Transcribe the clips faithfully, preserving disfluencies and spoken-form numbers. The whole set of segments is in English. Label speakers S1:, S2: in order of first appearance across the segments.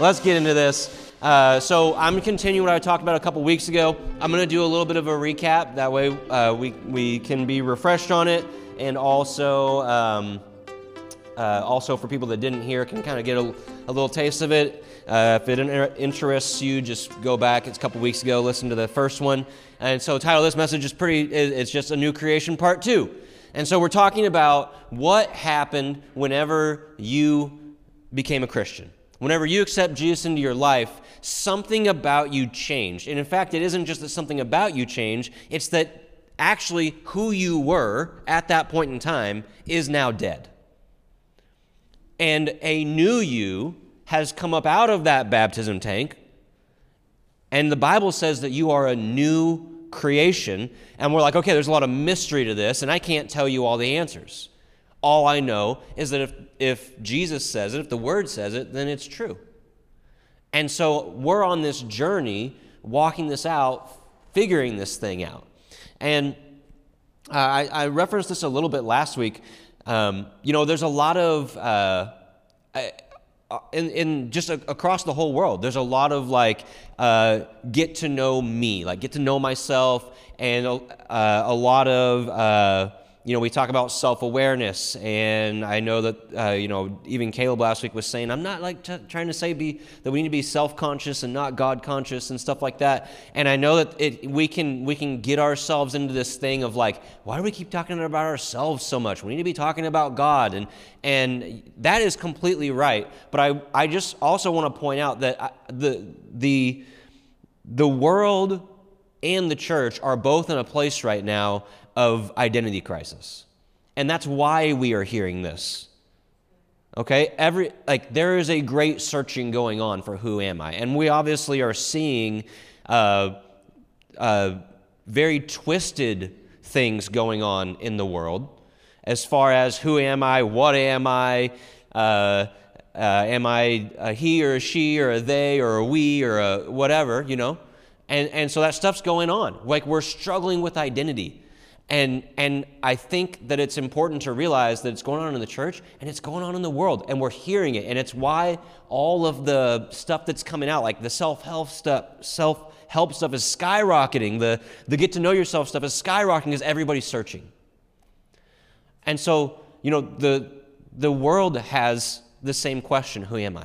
S1: let's get into this. Uh, so I'm going to continue what I talked about a couple weeks ago. I'm going to do a little bit of a recap. That way uh, we, we can be refreshed on it. And also, um, uh, also for people that didn't hear, can kind of get a, a little taste of it. Uh, if it inter- interests you, just go back. It's a couple weeks ago. Listen to the first one. And so the title of this message is pretty, it's just a new creation part two. And so we're talking about what happened whenever you became a Christian. Whenever you accept Jesus into your life, something about you changed. And in fact, it isn't just that something about you changed, it's that actually who you were at that point in time is now dead. And a new you has come up out of that baptism tank, and the Bible says that you are a new creation. And we're like, okay, there's a lot of mystery to this, and I can't tell you all the answers. All I know is that if, if Jesus says it, if the Word says it, then it's true. And so we're on this journey, walking this out, figuring this thing out. And uh, I, I referenced this a little bit last week. Um, you know, there's a lot of, uh, in, in just a, across the whole world, there's a lot of like, uh, get to know me, like get to know myself, and uh, a lot of, uh, you know, we talk about self-awareness, and I know that, uh, you know, even Caleb last week was saying, I'm not like t- trying to say be that we need to be self-conscious and not God-conscious and stuff like that. And I know that it, we can we can get ourselves into this thing of like, why do we keep talking about ourselves so much? We need to be talking about God, and and that is completely right. But I I just also want to point out that I, the the the world and the church are both in a place right now of identity crisis. And that's why we are hearing this. Okay? Every like there is a great searching going on for who am I? And we obviously are seeing uh, uh, very twisted things going on in the world as far as who am I, what am I, uh, uh, am I a he or a she or a they or a we or a whatever, you know? And and so that stuff's going on. Like we're struggling with identity. And and I think that it's important to realize that it's going on in the church and it's going on in the world, and we're hearing it. And it's why all of the stuff that's coming out, like the self-help stuff, self-help stuff is skyrocketing. The, the get-to-know-yourself stuff is skyrocketing because everybody's searching. And so, you know, the the world has the same question, who am I?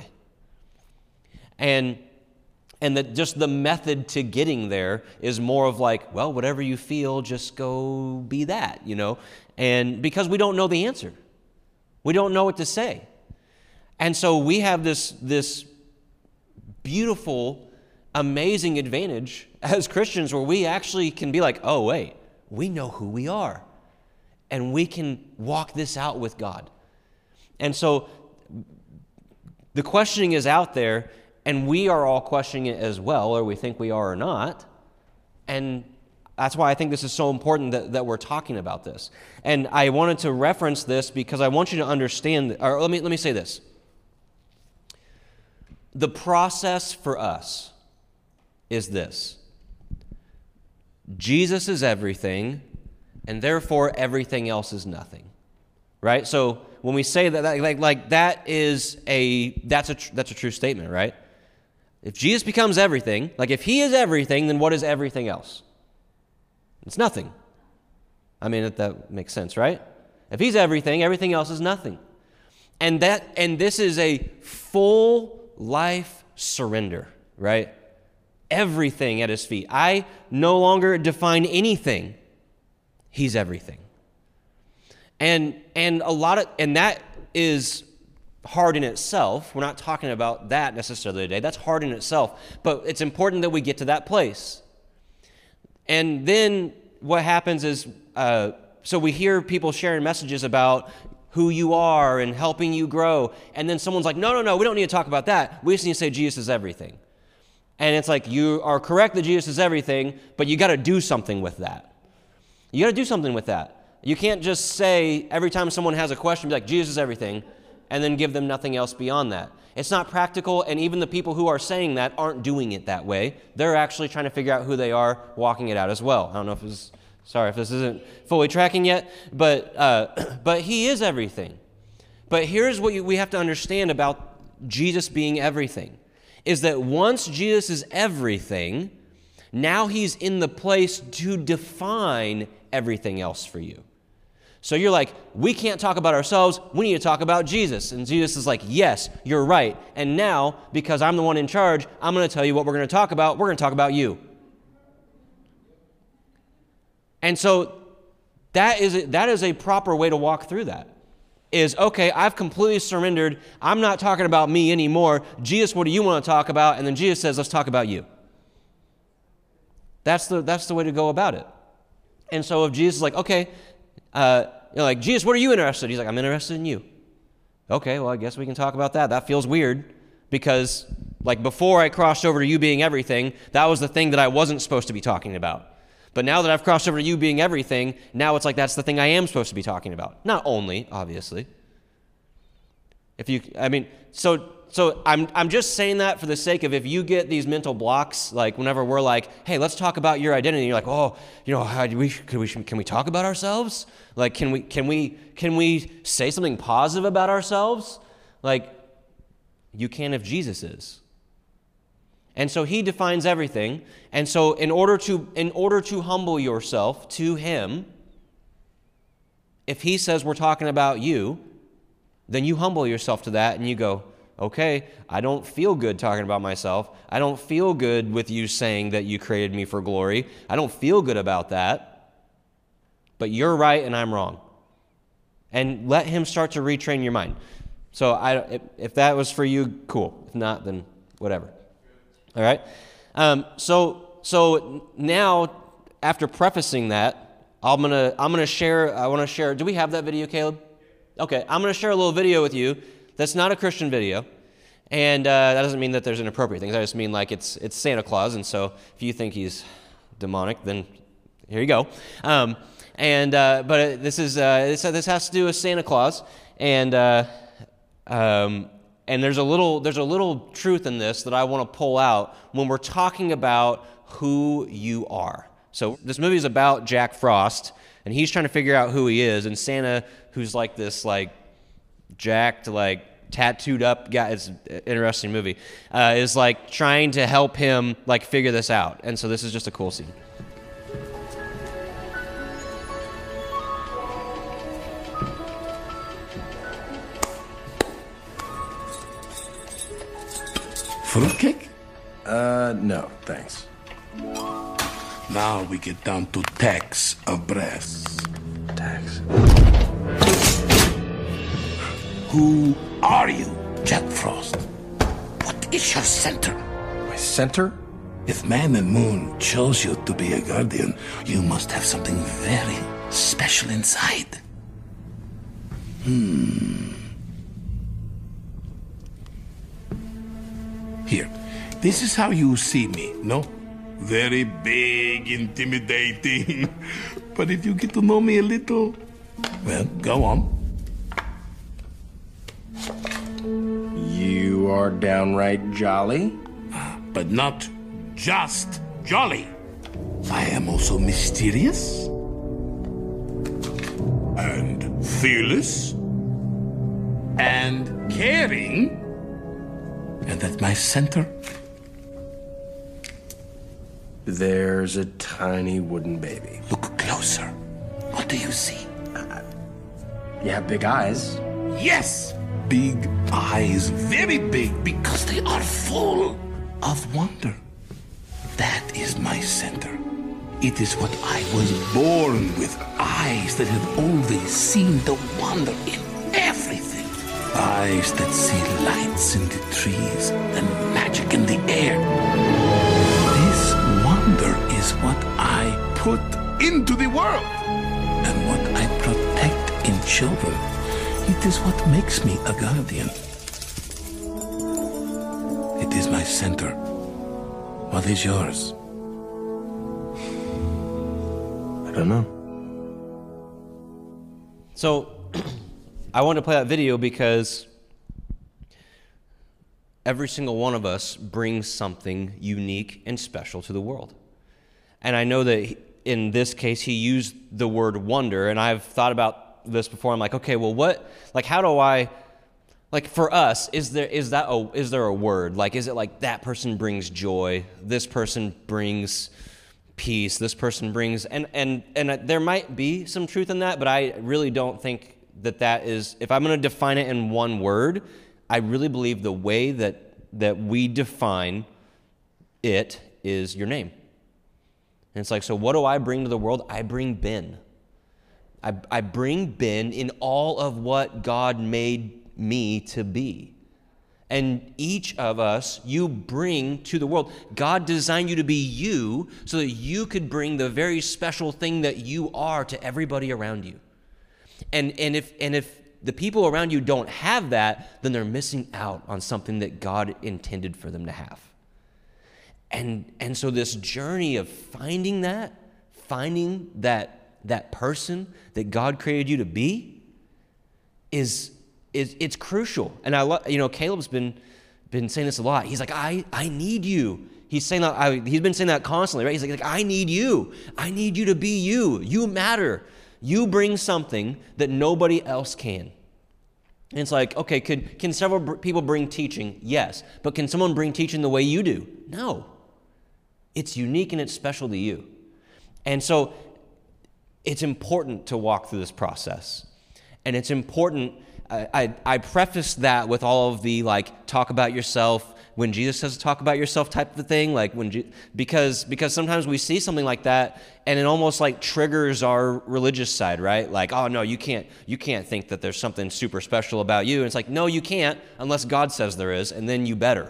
S1: And And that just the method to getting there is more of like, well, whatever you feel, just go be that, you know? And because we don't know the answer. We don't know what to say. And so we have this, this beautiful, amazing advantage as Christians where we actually can be like, oh, wait, we know who we are. And we can walk this out with God. And so the questioning is out there, and we are all questioning it as well, or we think we are or not. And that's why I think this is so important that, that we're talking about this. And I wanted to reference this because I want you to understand, or let me let me say this. The process for us is this. Jesus is everything, and therefore everything else is nothing. Right? So when we say that, like, like that is a, that's a, that's a true statement, right? If Jesus becomes everything, like if he is everything, then what is everything else? It's nothing. I mean, that, that makes sense, right? If he's everything, everything else is nothing. And that, and this is a full life surrender, right? Everything at his feet. I no longer define anything. He's everything. And and a lot of, and that is hard in itself. We're not talking about that necessarily today. That's hard in itself. But it's important that we get to that place. And then what happens is, uh, so we hear people sharing messages about who you are and helping you grow. And then someone's like, no, no, no, we don't need to talk about that. We just need to say Jesus is everything. And it's like, you are correct that Jesus is everything, but you got to do something with that. You got to do something with that. You can't just say every time someone has a question, be like, Jesus is everything, and then give them nothing else beyond that. It's not practical, and even the people who are saying that aren't doing it that way. They're actually trying to figure out who they are, walking it out as well. I don't know if this, sorry if this isn't fully tracking yet, but uh, but he is everything. But here's what you, we have to understand about Jesus being everything. is that once Jesus is everything, now he's in the place to define everything else for you. So you're like, we can't talk about ourselves, we need to talk about Jesus. And Jesus is like, yes, you're right. And now, because I'm the one in charge, I'm going to tell you what we're going to talk about. We're going to talk about you. And so that is a, that is a proper way to walk through that. Is, okay, I've completely surrendered. I'm not talking about me anymore. Jesus, what do you want to talk about? And then Jesus says, let's talk about you. That's the, that's the way to go about it. And so if Jesus is like, okay, uh, you're like, Jesus, what are you interested in? He's like, I'm interested in you. Okay, well, I guess we can talk about that. That feels weird because, like, before I crossed over to you being everything, that was the thing that I wasn't supposed to be talking about. But now that I've crossed over to you being everything, now it's like that's the thing I am supposed to be talking about. Not only, obviously. If you, I mean, so so I'm I'm just saying that for the sake of if you get these mental blocks, like whenever we're like, hey, let's talk about your identity, and you're like, oh, you know, how do we can we can we talk about ourselves? Like, can we can we can we say something positive about ourselves? Like, you can if Jesus is. And so he defines everything. And so in order to in order to humble yourself to him, if he says we're talking about you, then you humble yourself to that and you go, okay, I don't feel good talking about myself. I don't feel good with you saying that you created me for glory. I don't feel good about that. But you're right and I'm wrong. And let him start to retrain your mind. So I, if that was for you, cool. If not, then whatever. All right? Um, so so now, after prefacing that, I'm gonna I'm gonna share. I want to share. Do we have that video, Caleb? Okay, I'm gonna share a little video with you. That's not a Christian video, and uh, that doesn't mean that there's inappropriate things. I just mean like it's it's Santa Claus, and so if you think he's demonic, then here you go. Um, and uh, but this is uh, this this has to do with Santa Claus, and uh, um, and there's a little there's a little truth in this that I want to pull out when we're talking about who you are. So this movie is about Jack Frost, and he's trying to figure out who he is, and Santa, who's like this like jacked, like tattooed up guy, it's an interesting movie, uh, is like trying to help him like figure this out. And so this is just a cool scene.
S2: Fruitcake?
S3: Uh, no, thanks.
S2: Now we get down to tax of brass.
S3: Tax.
S2: Who are you, Jack Frost? What is your center?
S3: My center?
S2: If Man and Moon chose you to be a guardian, you must have something very special inside. Hmm. Here, this is how you see me, no? Very big, intimidating. But if you get to know me a little, well, go on.
S3: You are downright jolly.
S2: But not just jolly. I am also mysterious. And fearless. And caring. And at my center,
S3: There's a tiny wooden baby.
S2: look closer. What do you see?
S3: You have big eyes.
S2: Yes! Big eyes, very big, because they are full of wonder. That is my center. It is what I was born with. Eyes that have always seen the wonder in everything. Eyes that see lights in the trees and magic in the air. This wonder is what I put into the world. And what I protect in children. It is what makes me a guardian. It is my center. What is yours?
S3: I don't know.
S1: So I wanted to play that video because every single one of us brings something unique and special to the world. And I know that in this case he used the word wonder, and I've thought about this before. I'm like, okay, well, what, like, how do I, Like for us, is there is that a, is there a word? Like, is it like that person brings joy, this person brings peace, this person brings, and and and there might be some truth in that, but I really don't think that that is. If I'm going to define it in one word, I really believe the way that that we define it is your name. And it's like, so what do I bring to the world? I bring Ben. I, I bring Ben in all of what God made me to be. And each of us, you bring to the world. God designed you to be you so that you could bring the very special thing that you are to everybody around you. And, and, if, and if the people around you don't have that, then they're missing out on something that God intended for them to have. And, and so this journey of finding that, finding that, that person that God created you to be is... It's, it's crucial. And I love, you know, Caleb's been been saying this a lot. He's like, I, I need you. He's saying that, I, he's been saying that constantly, right? He's like, like, I need you. I need you to be you. You matter. You bring something that nobody else can. And it's like, okay, could, can several br- people bring teaching? Yes. But can someone bring teaching the way you do? No. It's unique and it's special to you. And so it's important to walk through this process. And it's important. I, I, I preface that with all of the, like, talk about yourself when Jesus says talk about yourself type of thing, like when Je- because because sometimes we see something like that and it almost like triggers our religious side, right? Like, oh no, you can't you can't think that there's something super special about you. And it's like, no, you can't unless God says there is, and then you better.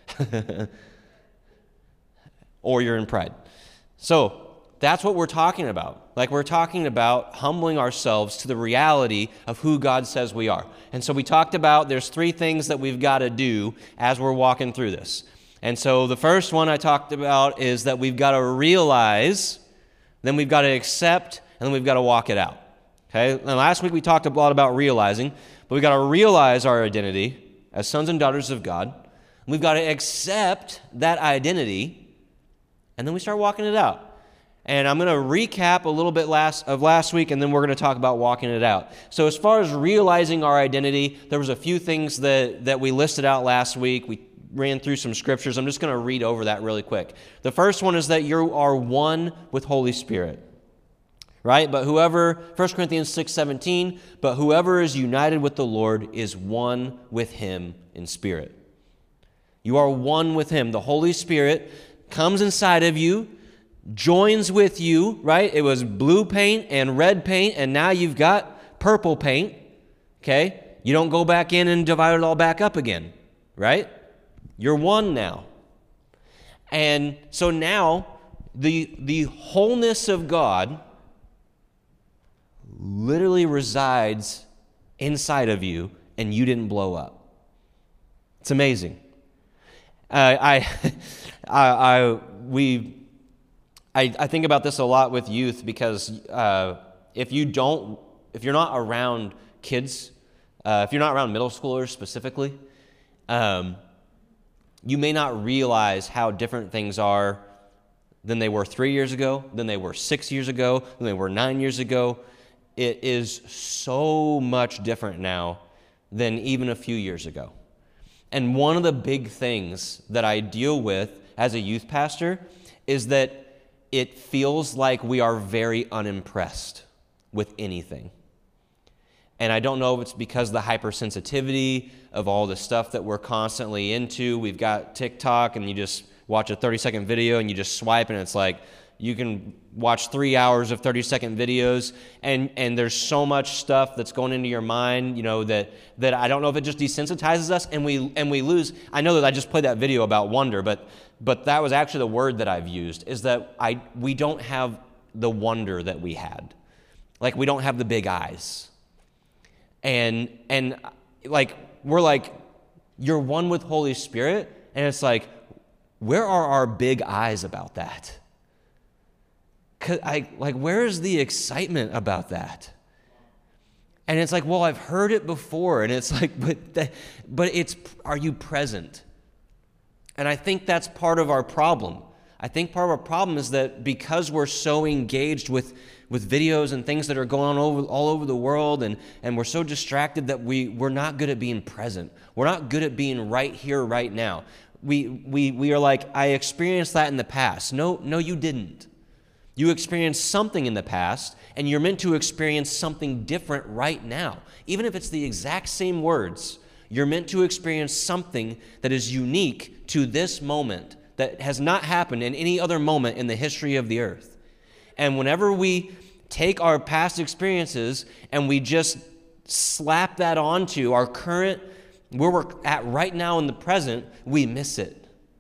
S1: Or you're in pride. So that's what we're talking about. Like, we're talking about humbling ourselves to the reality of who God says we are. And so we talked about there's three things that we've got to do as we're walking through this. And so the first one I talked about is that we've got to realize, then we've got to accept, and then we've got to walk it out. Okay? And last week we talked a lot about realizing, but we've got to realize our identity as sons and daughters of God. We've got to accept that identity, and then we start walking it out. And I'm going to recap a little bit last of last week, and then we're going to talk about walking it out. So as far as realizing our identity, there was a few things that, that we listed out last week. We ran through some scriptures. I'm just going to read over that really quick. The first one is that you are one with Holy Spirit, right? But whoever, First Corinthians six seventeen, but whoever is united with the Lord is one with him in spirit. You are one with him. The Holy Spirit comes inside of you, joins with you, right? It was blue paint and red paint, and now you've got purple paint, okay? You don't go back in and divide it all back up again, right? You're one now. And so now the, the wholeness of God literally resides inside of you, and you didn't blow up. It's amazing. Uh, I, I, I, we... I, I think about this a lot with youth because uh, if you don't, if you're not around kids, uh, if you're not around middle schoolers specifically, um, you may not realize how different things are than they were three years ago, than they were six years ago, than they were nine years ago. It is so much different now than even a few years ago. And one of the big things that I deal with as a youth pastor is that it feels like we are very unimpressed with anything. And I don't know if it's because of the hypersensitivity of all the stuff that we're constantly into. We've got TikTok, and you just watch a thirty-second video, and you just swipe, and it's like you can watch three hours of thirty-second videos, and, and there's so much stuff that's going into your mind, you know, that, that I don't know if it just desensitizes us, and we and we lose. I know that I just played that video about wonder, but but that was actually the word that I've used, is that I we don't have the wonder that we had. Like, we don't have the big eyes. And, and like, we're like, you're one with Holy Spirit, and it's like, where are our big eyes about that? I, like, where is the excitement about that? And it's like, well, I've heard it before, and it's like, but that, but it's, are you present? And I think that's part of our problem. I think part of our problem is that because we're so engaged with, with videos and things that are going on over, all over the world, and, and we're so distracted that we, we're not good at being present. We're not good at being right here, right now. We, we, we are like, I experienced that in the past. No, no, you didn't. You experienced something in the past, and you're meant to experience something different right now. Even if it's the exact same words, you're meant to experience something that is unique to this moment that has not happened in any other moment in the history of the earth. And whenever we take our past experiences and we just slap that onto our current, where we're at right now in the present, we miss it.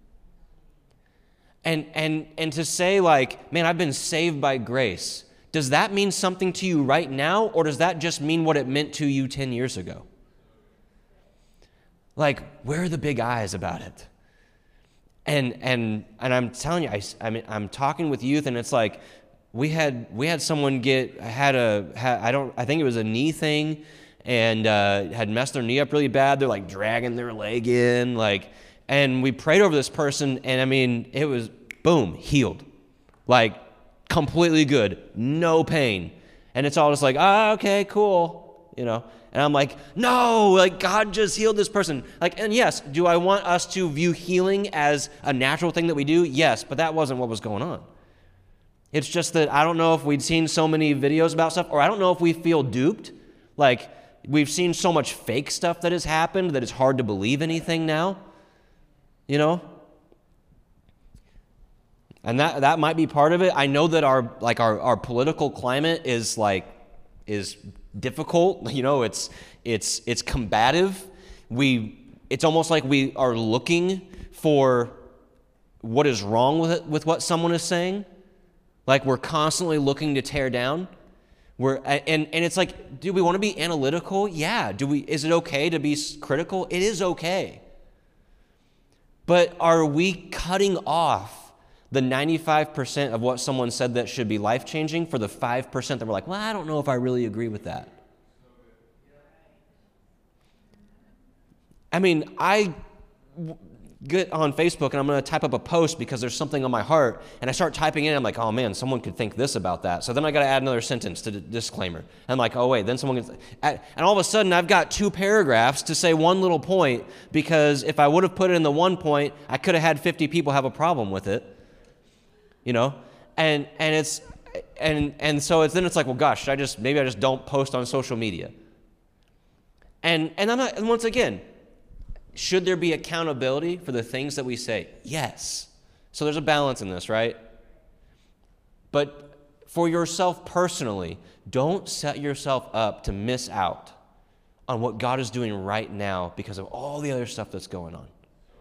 S1: And and and to say like, man, I've been saved by grace, does that mean something to you right now, or does that just mean what it meant to you ten years ago? Like, where are the big eyes about it? And and and I'm telling you, I, I mean, I'm talking with youth, and it's like we had we had someone get had a had, I don't I think it was a knee thing, and uh, had messed their knee up really bad. They're like dragging their leg in, like, and we prayed over this person, and I mean, it was boom, healed, like completely good, no pain, and it's all just like, ah, okay, cool, you know. And I'm like, no, like God just healed this person. Like, and yes, do I want us to view healing as a natural thing that we do? Yes, but that wasn't what was going on. It's just that I don't know if we'd seen so many videos about stuff, or I don't know if we feel duped. Like, we've seen so much fake stuff that has happened that it's hard to believe anything now, you know? And that that might be part of it. I know that our like our, our political climate is like is difficult, you know, it's it's it's combative. We it's almost like we are looking for what is wrong with it, with what someone is saying. Like we're constantly looking to tear down. We're and and it's like, do we want to be analytical? Yeah. Do we is it okay to be critical? It is okay. But are we cutting off the ninety-five percent of what someone said that should be life-changing for the five percent that we're like, well, I don't know if I really agree with that? I mean, I get on Facebook and I'm going to type up a post because there's something on my heart, and I start typing in, I'm like, oh man, someone could think this about that. So then I got to add another sentence to the disclaimer. And I'm like, oh wait, then someone can, and all of a sudden I've got two paragraphs to say one little point, because if I would have put it in the one point, I could have had fifty people have a problem with it. You know, and and it's and and so it's then it's like, well, gosh, should I just maybe I just don't post on social media. And and I'm not. And once again, should there be accountability for the things that we say? Yes. So there's a balance in this, right? But for yourself personally, don't set yourself up to miss out on what God is doing right now because of all the other stuff that's going on.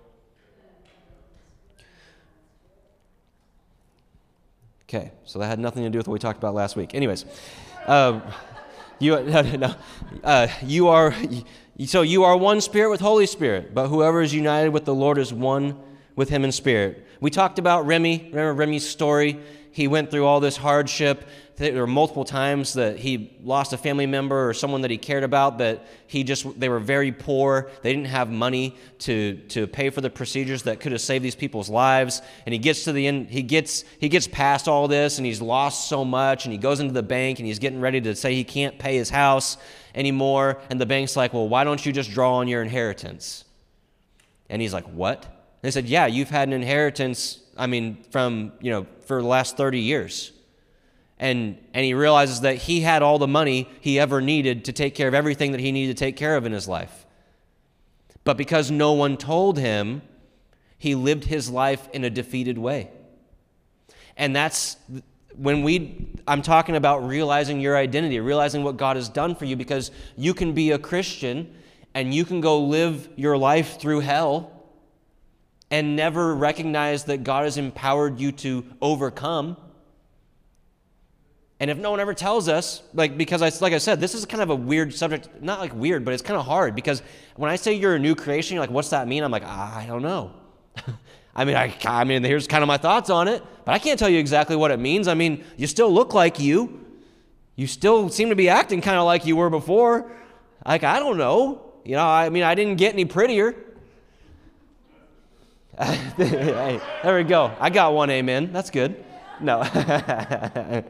S1: Okay, so that had nothing to do with what we talked about last week. Anyways, um, you no, no, uh, you are so you are one spirit with Holy Spirit, but whoever is united with the Lord is one with Him in spirit. We talked about Remy. Remember Remy's story? He went through all this hardship. There were multiple times that he lost a family member or someone that he cared about, that he just, they were very poor. They didn't have money to, to pay for the procedures that could have saved these people's lives. And he gets to the end, he gets, he gets past all this, and he's lost so much, and he goes into the bank and he's getting ready to say he can't pay his house anymore. And the bank's like, well, why don't you just draw on your inheritance? And he's like, what? And they said, yeah, you've had an inheritance, I mean, from, you know, for the last thirty years. And and he realizes that he had all the money he ever needed to take care of everything that he needed to take care of in his life. But because no one told him, he lived his life in a defeated way. And that's when we, I'm talking about realizing your identity, realizing what God has done for you, because you can be a Christian and you can go live your life through hell and never recognize that God has empowered you to overcome. And if no one ever tells us, like, because I, like I said, this is kind of a weird subject, not like weird, but it's kind of hard, because when I say you're a new creation, you're like, what's that mean? I'm like, ah, I don't know. I mean, I, I mean, here's kind of my thoughts on it, but I can't tell you exactly what it means. I mean, you still look like you. You still seem to be acting kind of like you were before. Like, I don't know. You know, I mean, I didn't get any prettier. Hey, there we go. I got one amen. That's good. No. and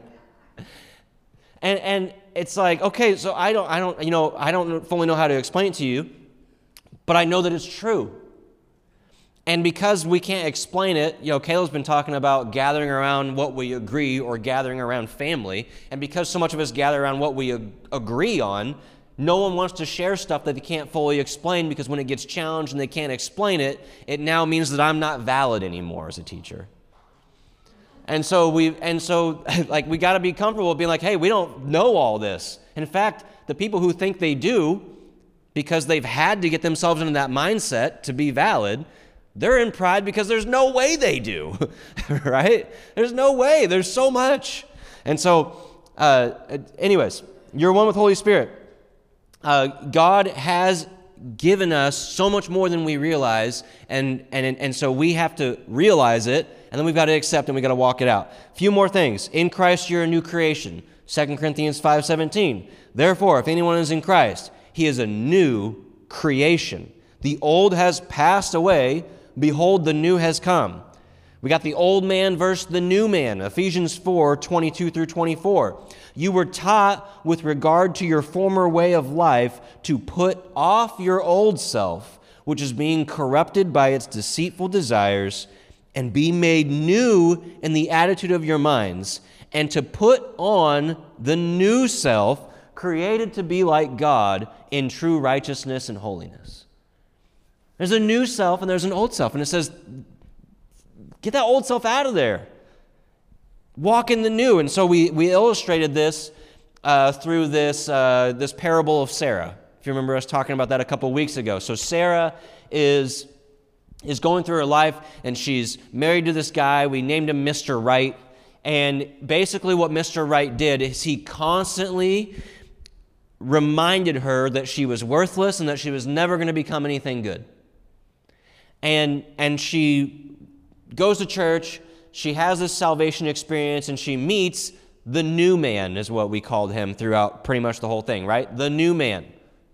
S1: and it's like, okay, so I don't I don't you know, I don't fully know how to explain it to you, but I know that it's true. And because we can't explain it, you know, Caleb's been talking about gathering around what we agree or gathering around family, and because so much of us gather around what we ag- agree on, no one wants to share stuff that they can't fully explain, because when it gets challenged and they can't explain it, it now means that I'm not valid anymore as a teacher. And so we and so like we got to be comfortable being like, hey, we don't know all this. In fact, the people who think they do, because they've had to get themselves into that mindset to be valid, they're in pride because there's no way they do, right? There's no way. There's so much. And so, uh, anyways, you're one with Holy Spirit. Uh, God has given us so much more than we realize, and, and, and so we have to realize it, and then we've got to accept and we've got to walk it out. A few more things. In Christ, you're a new creation. Second Corinthians five seventeen. Therefore, if anyone is in Christ, he is a new creation. The old has passed away. Behold, the new has come. We got the old man versus the new man. Ephesians four twenty-two through twenty-four. You were taught with regard to your former way of life to put off your old self, which is being corrupted by its deceitful desires, and be made new in the attitude of your minds, and to put on the new self, created to be like God in true righteousness and holiness. There's a new self and there's an old self, and it says, get that old self out of there. Walk in the new. And so we, we illustrated this uh, through this, uh, this parable of Sarah. If you remember us talking about that a couple weeks ago. So Sarah is, is going through her life, and she's married to this guy. We named him Mister Right. And basically what Mister Right did is he constantly reminded her that she was worthless and that she was never going to become anything good. And, and she goes to church. She has this salvation experience, and she meets the new man, is what we called him throughout pretty much the whole thing, right? The new man.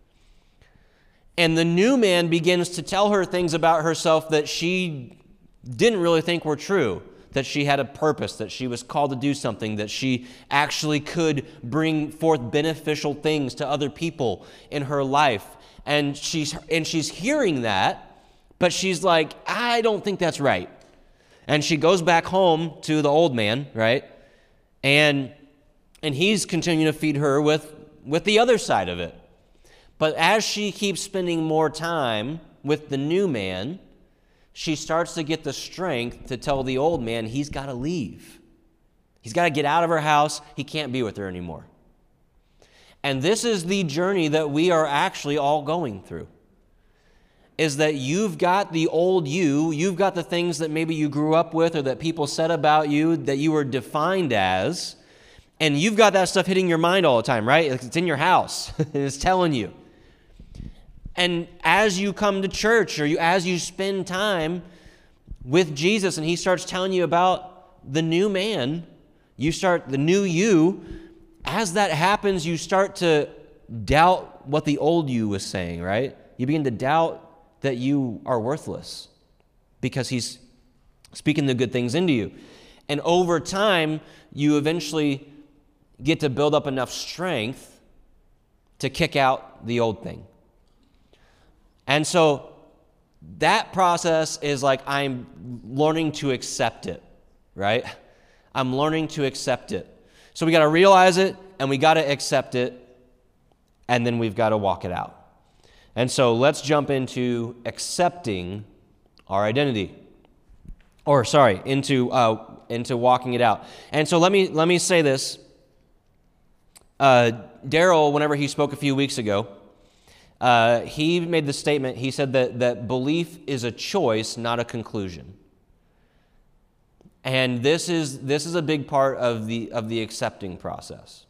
S1: And the new man begins to tell her things about herself that she didn't really think were true, that she had a purpose, that she was called to do something, that she actually could bring forth beneficial things to other people in her life. And she's and she's hearing that, but she's like, I don't think that's right. And she goes back home to the old man, right? And and he's continuing to feed her with, with the other side of it. But as she keeps spending more time with the new man, she starts to get the strength to tell the old man he's got to leave. He's got to get out of her house. He can't be with her anymore. And this is the journey that we are actually all going through. Is that you've got the old you, you've got the things that maybe you grew up with or that people said about you that you were defined as, and you've got that stuff hitting your mind all the time, right? It's in your house. It's telling you. And as you come to church or you as you spend time with Jesus and he starts telling you about the new man, you start, the new you, as that happens, you start to doubt what the old you was saying, right? You begin to doubt that you are worthless because he's speaking the good things into you. And over time, you eventually get to build up enough strength to kick out the old thing. And so that process is like I'm learning to accept it, right? I'm learning to accept it. So we got to realize it, and we got to accept it, and then we've got to walk it out. And so let's jump into accepting our identity. Or sorry, into uh, into walking it out. And so let me let me say this. Uh, Daryl, whenever he spoke a few weeks ago, uh, he made the statement, he said that, that belief is a choice, not a conclusion. And this is this is a big part of the of the accepting process.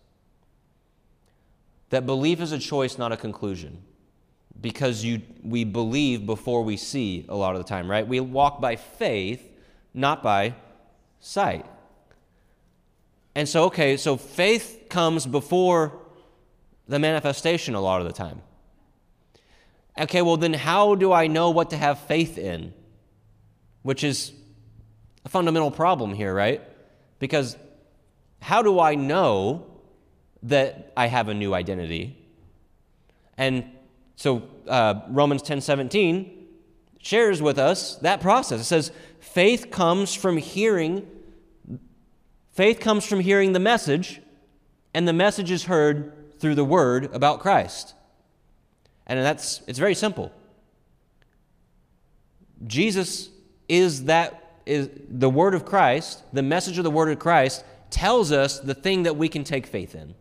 S1: That belief is a choice, not a conclusion. Because you we believe before we see a lot of the time, right? We walk by faith, not by sight. And so, okay, so faith comes before the manifestation a lot of the time. Okay, well then how do I know what to have faith in? which is a fundamental problem here, right? Because how do I know that I have a new identity? And so uh, Romans ten seventeen shares with us that process. It says, faith comes from hearing, faith comes from hearing the message, and the message is heard through the word about Christ. And that's, it's very simple. Jesus is that, is the word of Christ, the message of the word of Christ tells us the thing that we can take faith in.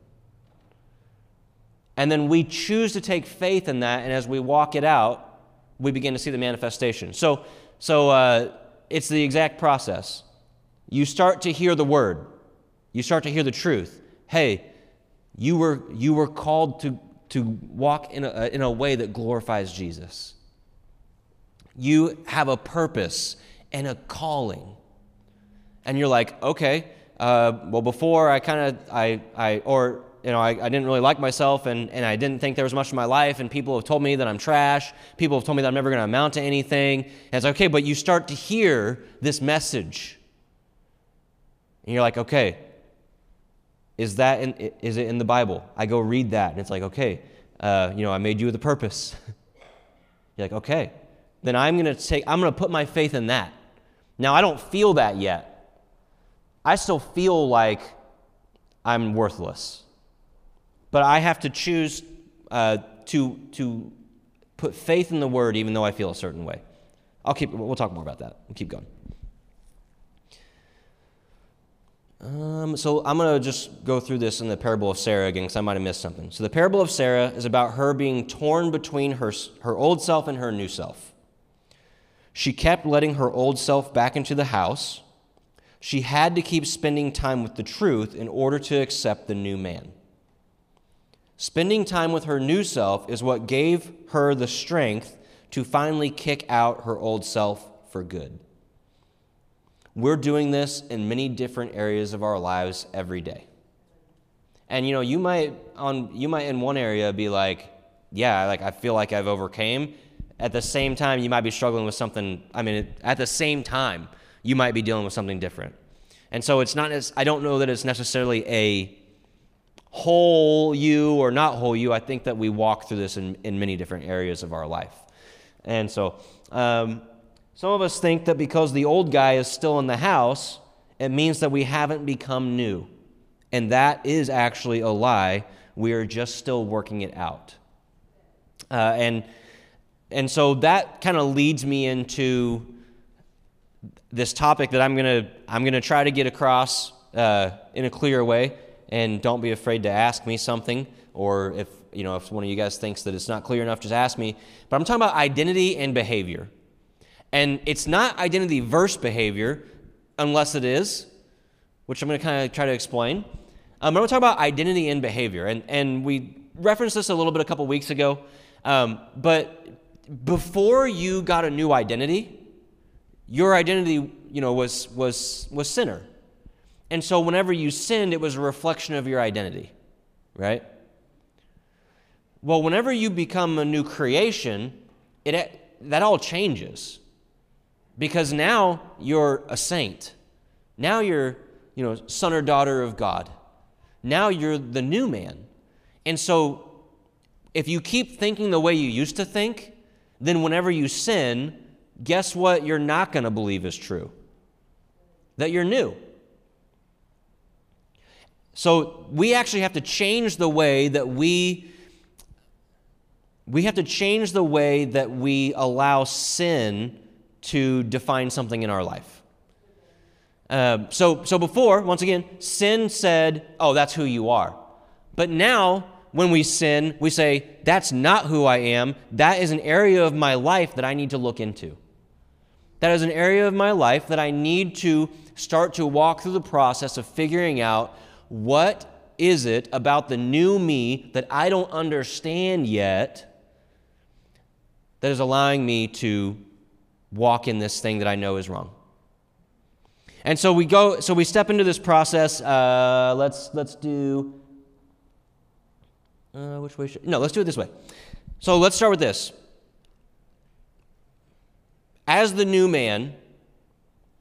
S1: And then we choose to take faith in that, and as we walk it out, we begin to see the manifestation. So, so uh, it's the exact process. You start to hear the word. You start to hear the truth. Hey, you were you were called to, to walk in a, in a way that glorifies Jesus. You have a purpose and a calling. And you're like, okay, uh, well, before I kind of, I, I, or, you know, I, I didn't really like myself, and, and I didn't think there was much in my life, and people have told me that I'm trash. People have told me that I'm never going to amount to anything. And it's like, okay, but you start to hear this message. And you're like, okay, is that in, is it in the Bible? I go read that, and it's like, okay, uh, you know, I made you with a purpose. You're like, okay, then I'm going to take, I'm going to put my faith in that. Now, I don't feel that yet. I still feel like I'm worthless. But I have to choose uh, to, to put faith in the word even though I feel a certain way. I'll keep, we'll talk more about that. We'll keep going. Um, so I'm going to just go through this in the parable of Sarah again because I might have missed something. So the parable of Sarah is about her being torn between her, her old self and her new self. She kept letting her old self back into the house. She had to keep spending time with the truth in order to accept the new man. Spending time with her new self is what gave her the strength to finally kick out her old self for good. We're doing this in many different areas of our lives every day. And you know, you might on you might in one area be like, yeah, like I feel like I've overcame. At the same time, you might be struggling with something. I mean, at the same time, you might be dealing with something different. And so it's not as, I don't know that it's necessarily a whole you or not whole you. I think that we walk through this in, in many different areas of our life. And so um, some of us think that because the old guy is still in the house, it means that we haven't become new. And that is actually a lie. We are just still working it out. Uh, and and so that kind of leads me into this topic that I'm gonna I'm gonna try to get across uh, in a clear way. And don't be afraid to ask me something, or if you know if one of you guys thinks that it's not clear enough, just ask me. But I'm talking about identity and behavior, and it's not identity versus behavior, unless it is, which I'm going to kind of try to explain. Um, I'm going to talk about identity and behavior, and and we referenced this a little bit a couple weeks ago. Um, but before you got a new identity, your identity, you know, was was was sinner. And so whenever you sinned, it was a reflection of your identity, right? Well, whenever you become a new creation, it that all changes. Because now you're a saint. Now you're, you know, son or daughter of God. Now you're the new man. And so if you keep thinking the way you used to think, then whenever you sin, guess what you're not going to believe is true? That you're new. So we actually have to change the way that we we have to change the way that we allow sin to define something in our life. Uh, so so before, once again, sin said, "Oh, that's who you are." But now, when we sin, we say, "That's not who I am. That is an area of my life that I need to look into. That is an area of my life that I need to start to walk through the process of figuring out." What is it about the new me that I don't understand yet that is allowing me to walk in this thing that I know is wrong? And so we go. So we step into this process. Uh, let's let's do. Uh, which way should? No, let's do it this way. So let's start with this. As the new man,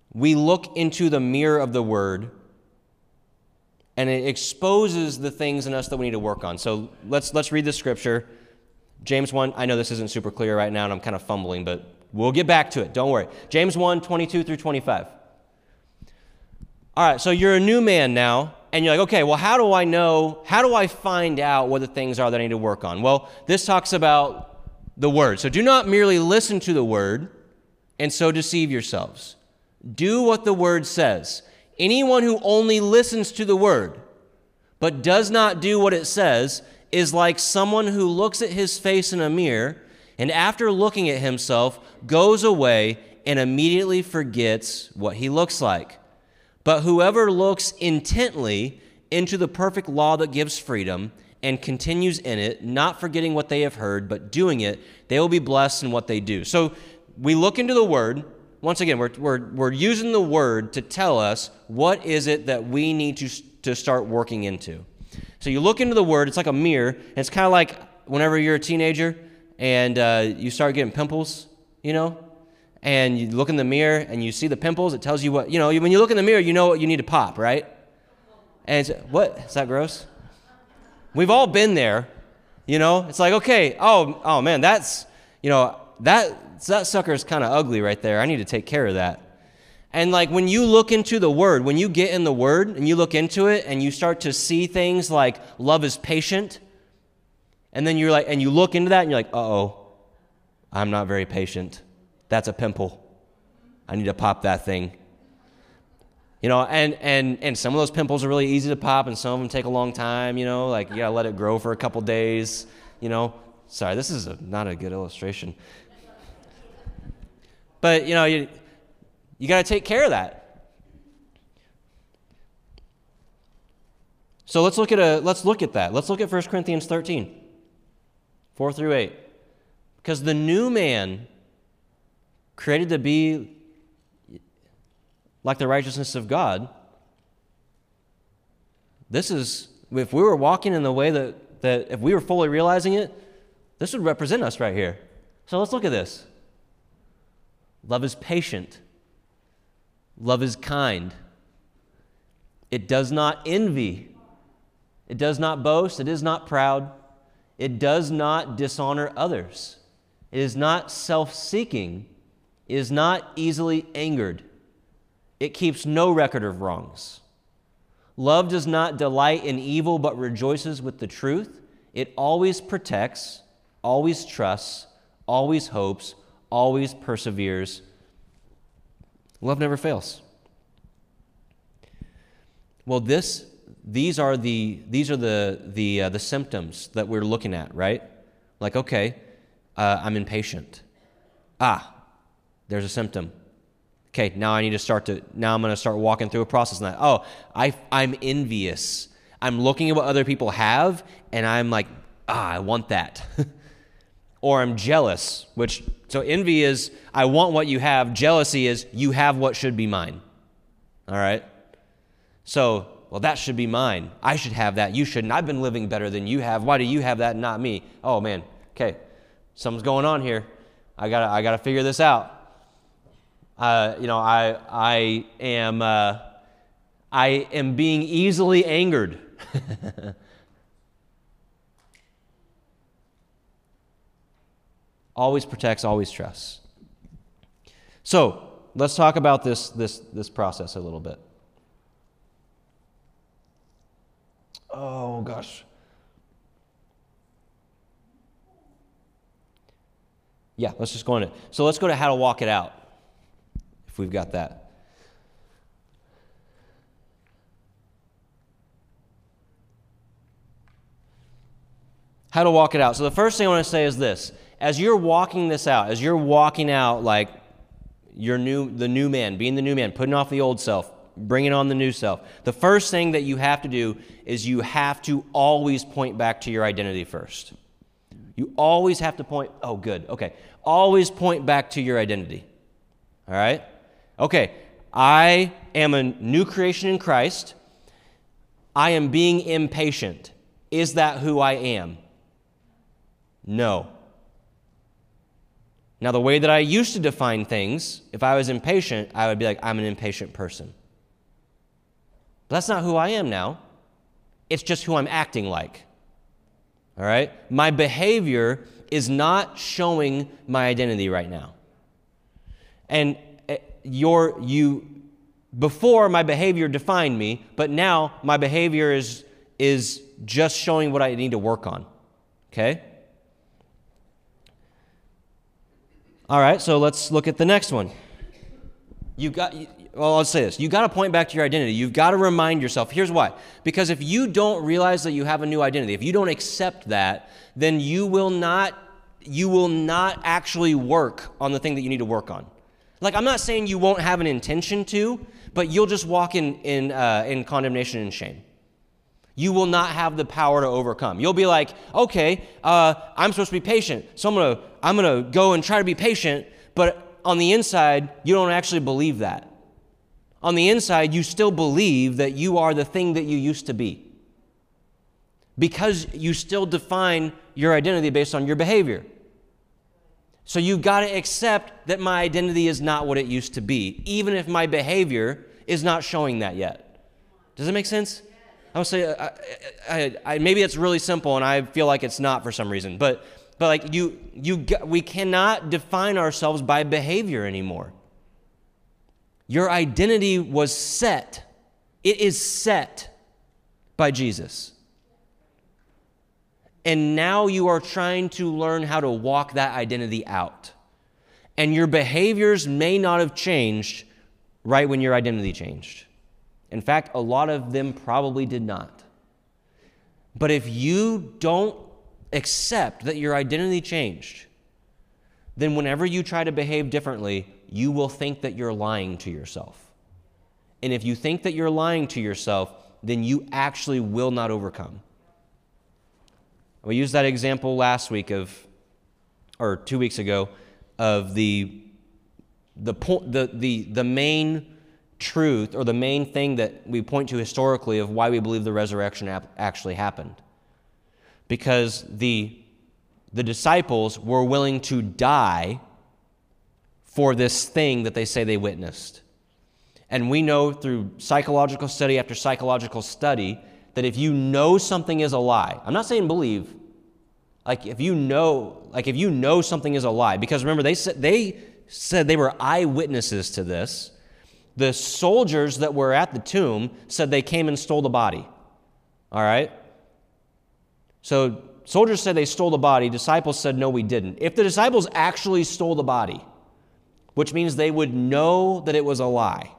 S1: we look into the mirror of the Word, and it exposes the things in us that we need to work on. So let's let's read the scripture. James one, I know this isn't super clear right now, and I'm kind of fumbling, but we'll get back to it. Don't worry. James one, twenty-two through twenty-five. All right, so you're a new man now, and you're like, okay, well, how do I know, how do I find out what the things are that I need to work on? Well, this talks about the Word. So do not merely listen to the Word and so deceive yourselves. Do what the Word says. Anyone who only listens to the Word but does not do what it says is like someone who looks at his face in a mirror and after looking at himself goes away and immediately forgets what he looks like. But whoever looks intently into the perfect law that gives freedom and continues in it, not forgetting what they have heard, but doing it, they will be blessed in what they do. So we look into the Word. Once again, we're, we're, we're using the Word to tell us what is it that we need to, to start working into. So you look into the Word. It's like a mirror. And it's kind of like whenever you're a teenager and uh, you start getting pimples, you know, and you look in the mirror and you see the pimples. It tells you what, you know, when you look in the mirror, you know what you need to pop, right? And it's, what? Is that gross? We've all been there, you know. It's like, okay, oh, oh man, that's, you know, that, that sucker's kind of ugly right there. I need to take care of that. And like when you look into the Word, when you get in the Word and you look into it and you start to see things like love is patient, and then you're like, and you look into that and you're like, uh-oh, I'm not very patient. That's a pimple. I need to pop that thing. You know, and, and, and some of those pimples are really easy to pop, and some of them take a long time, you know, like you got to let it grow for a couple days, you know. Sorry, this is a, not a good illustration. But, you know, you, you got to take care of that. So let's look at a let's look at that. Let's look at First Corinthians thirteen, four through eight. Because the new man created to be like the righteousness of God, this is, if we were walking in the way that, that if we were fully realizing it, this would represent us right here. So let's look at this. Love is patient. Love is kind. It does not envy. It does not boast. It is not proud. It does not dishonor others. It is not self-seeking. It is not easily angered. It keeps no record of wrongs. Love does not delight in evil, but rejoices with the truth. It always protects, always trusts, always hopes, always perseveres. Love never fails. Well, this, these are the these are the the uh, the symptoms that we're looking at, right? Like, okay, uh, I'm impatient. Ah, there's a symptom. Okay, now I need to start to, now I'm going to start walking through a process of that. Oh, I, I'm envious. I'm looking at what other people have, and I'm like, ah, I want that. Or I'm jealous, which, so envy is, I want what you have. Jealousy is, you have what should be mine. All right? So, well, that should be mine. I should have that. You shouldn't. I've been living better than you have. Why do you have that and not me? Oh, man. Okay, something's going on here. I gotta, I gotta figure this out. Uh, you know, I I am uh, I am being easily angered. Always protects, always trusts. So let's talk about this this this process a little bit. Oh gosh. Yeah, let's just go on it. So let's go to how to walk it out. If we've got that. How to walk it out. So the first thing I want to say is this. As you're walking this out, as you're walking out like your new, the new man, being the new man, putting off the old self, bringing on the new self, the first thing that you have to do is you have to always point back to your identity first. You always have to point, oh good, okay. Always point back to your identity. All right? Okay, I am a new creation in Christ. I am being impatient. Is that who I am? No. Now, the way that I used to define things, if I was impatient, I would be like, I'm an impatient person. But that's not who I am now. It's just who I'm acting like. All right? My behavior is not showing my identity right now. And your you before my behavior defined me, but now my behavior is is just showing what I need to work on. Okay? All right, so let's look at the next one. You got, well, I'll say this. You got to point back to your identity. You've got to remind yourself. Here's why. Because if you don't realize that you have a new identity, if you don't accept that, then you will not, you will not actually work on the thing that you need to work on. Like, I'm not saying you won't have an intention to, but you'll just walk in in uh, in condemnation and shame. You will not have the power to overcome. You'll be like, okay, uh, I'm supposed to be patient, so I'm gonna I'm gonna go and try to be patient, but on the inside, you don't actually believe that. On the inside, you still believe that you are the thing that you used to be, because you still define your identity based on your behavior. So you've got to accept that my identity is not what it used to be, even if my behavior is not showing that yet. Does that make sense? I would say I, I, I, maybe it's really simple, and I feel like it's not for some reason. But but like you you we cannot define ourselves by behavior anymore. Your identity was set. It is set by Jesus. And now you are trying to learn how to walk that identity out. And your behaviors may not have changed right when your identity changed. In fact, a lot of them probably did not. But if you don't accept that your identity changed, then whenever you try to behave differently, you will think that you're lying to yourself. And if you think that you're lying to yourself, then you actually will not overcome. We used that example last week of, or two weeks ago, of the the point, the the the main truth, or the main thing that we point to historically of why we believe the resurrection ap- actually happened. Because the the disciples were willing to die for this thing that they say they witnessed. And we know through psychological study after psychological study that if you know something is a lie, I'm not saying believe, like if you know, like if you know something is a lie, because remember they said they said they were eyewitnesses to this. The soldiers that were at the tomb said they came and stole the body. All right? So soldiers said they stole the body. Disciples said, no, we didn't. If the disciples actually stole the body, which means they would know that it was a lie,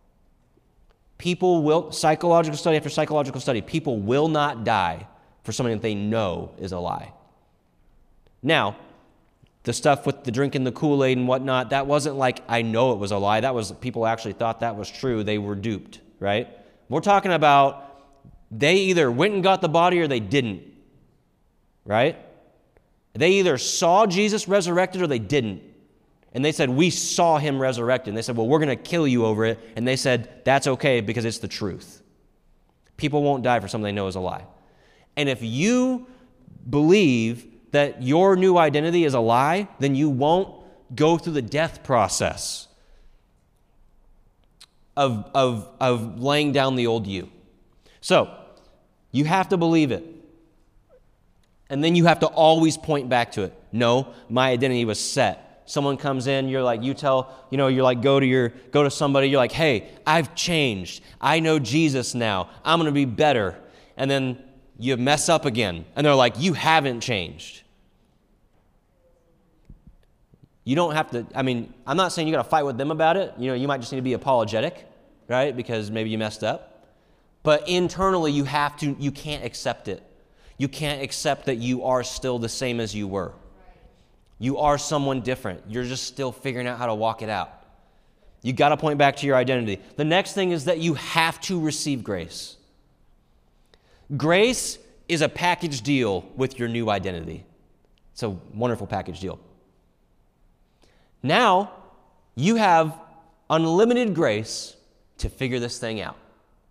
S1: people will, psychological study after psychological study, people will not die for something that they know is a lie. Now, the stuff with the drinking the Kool-Aid and whatnot, that wasn't like, I know it was a lie. That was, people actually thought that was true. They were duped, right? We're talking about they either went and got the body or they didn't, right? They either saw Jesus resurrected or they didn't. And they said, we saw him resurrected. And they said, well, we're going to kill you over it. And they said, that's okay because it's the truth. People won't die for something they know is a lie. And if you believe that your new identity is a lie, then you won't go through the death process of, of, of laying down the old you. So, you have to believe it. And then you have to always point back to it. No, my identity was set. Someone comes in, you're like, you tell, you know, you're like, go to your, go to somebody, you're like, hey, I've changed. I know Jesus now. I'm going to be better. And then you mess up again. And they're like, you haven't changed. You don't have to, I mean, I'm not saying you got to fight with them about it. You know, you might just need to be apologetic, right? Because maybe you messed up. But internally, you have to, you can't accept it. You can't accept that you are still the same as you were. You are someone different. You're just still figuring out how to walk it out. You got to point back to your identity. The next thing is that you have to receive grace. Grace is a package deal with your new identity. It's a wonderful package deal. Now, you have unlimited grace to figure this thing out.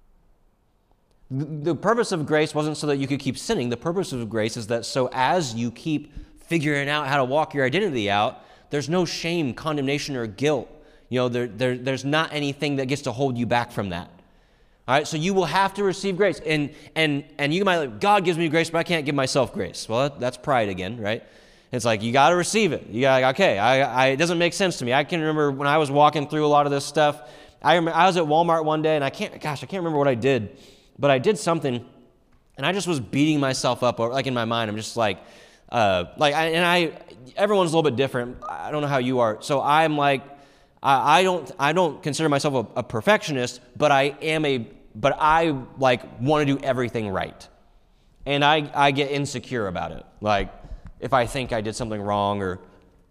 S1: The purpose of grace wasn't so that you could keep sinning. The purpose of grace is that so as you keep figuring out how to walk your identity out, there's no shame, condemnation, or guilt. You know, there, there, there's not anything that gets to hold you back from that. All right, so you will have to receive grace. And and and you might like, God gives me grace, but I can't give myself grace. Well, that's pride again, right? It's like, you got to receive it. You got okay, I, I, it doesn't make sense to me. I can remember when I was walking through a lot of this stuff. I remember, I was at Walmart one day, and I can't, gosh, I can't remember what I did, but I did something, and I just was beating myself up, or like in my mind, I'm just like, uh, like, I, and I, everyone's a little bit different. I don't know how you are. So I'm like, I, I don't, I don't consider myself a, a perfectionist, but I am a, but I like want to do everything right, and I, I get insecure about it, like. If I think I did something wrong or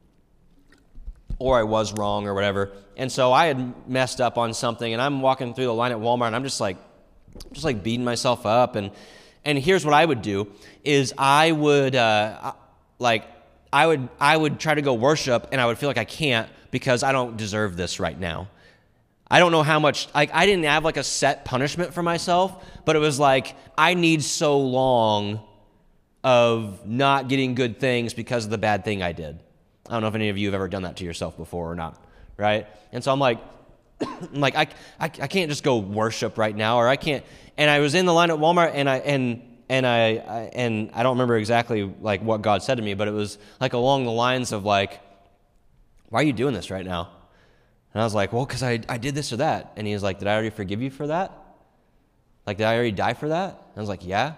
S1: or I was wrong or whatever. And so I had messed up on something, and I'm walking through the line at Walmart, and I'm just like just like beating myself up. And and here's what I would do is I would uh, like I would I would try to go worship, and I would feel like I can't because I don't deserve this right now. I don't know how much, like I didn't have like a set punishment for myself, but it was like I need so long of not getting good things because of the bad thing I did. I don't know if any of you have ever done that to yourself before or not, right? And so I'm like, I'm like I, I I can't just go worship right now, or I can't. And I was in the line at Walmart, and I and and I, I and I don't remember exactly like what God said to me, but it was like along the lines of like, why are you doing this right now? And I was like, well, because I I did this or that. And he was like, did I already forgive you for that? Like, did I already die for that? And I was like, yeah.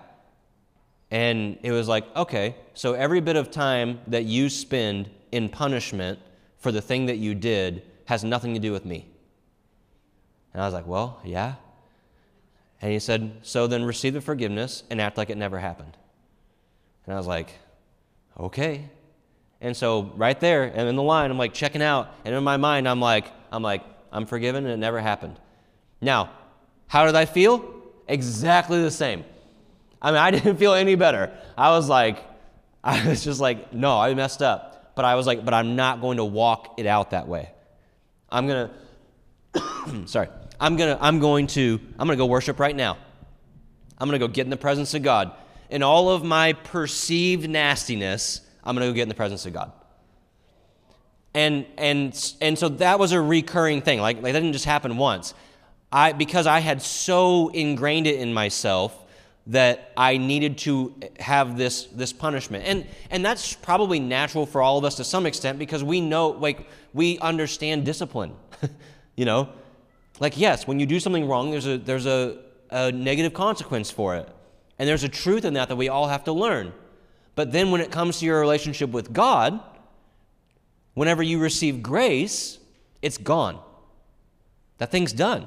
S1: And it was like, okay, so every bit of time that you spend in punishment for the thing that you did has nothing to do with me. And I was like, well, yeah. And he said, so then receive the forgiveness and act like it never happened. And I was like, okay. And so right there, and in the line, I'm like checking out, and in my mind, I'm like, I'm like, I'm forgiven and it never happened. Now, how did I feel? Exactly the same. I mean, I didn't feel any better. I was like, I was just like, no, I messed up. But I was like, but I'm not going to walk it out that way. I'm going to, sorry, I'm going to, I'm going to, I'm going to go worship right now. I'm going to go get in the presence of God. In all of my perceived nastiness, I'm going to go get in the presence of God. And, and, and so that was a recurring thing. Like, like that didn't just happen once. I, because I had so ingrained it in myself that I needed to have this this punishment. And and that's probably natural for all of us to some extent, because we know, like, we understand discipline. You know? Like, yes, when you do something wrong, there's a there's a, a negative consequence for it. And there's a truth in that that we all have to learn. But then when it comes to your relationship with God, whenever you receive grace, it's gone. That thing's done.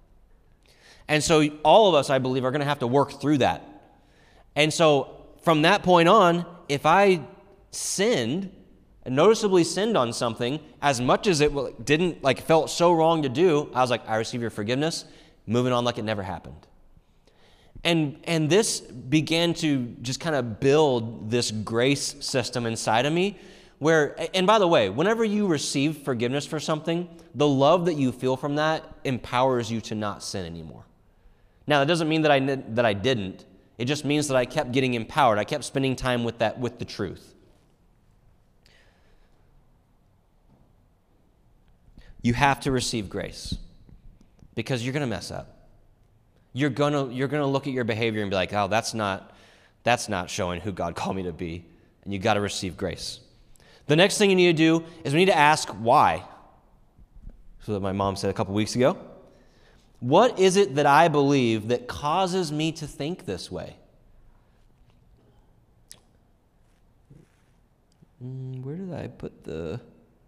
S1: And so all of us, I believe, are going to have to work through that. And so from that point on, if I sinned, noticeably sinned on something, as much as it didn't, like, felt so wrong to do, I was like, I receive your forgiveness, moving on like it never happened. And and this began to just kind of build this grace system inside of me where, and by the way, whenever you receive forgiveness for something, the love that you feel from that empowers you to not sin anymore. Now, that doesn't mean that I that I didn't. It just means that I kept getting empowered. I kept spending time with that, with the truth. You have to receive grace because you're going to mess up. You're going to you're going to look at your behavior and be like, "Oh, that's not that's not showing who God called me to be." And you got to receive grace. The next thing you need to do is we need to ask why. So that my mom said a couple weeks ago. What is it that I believe that causes me to think this way? Where did I put the...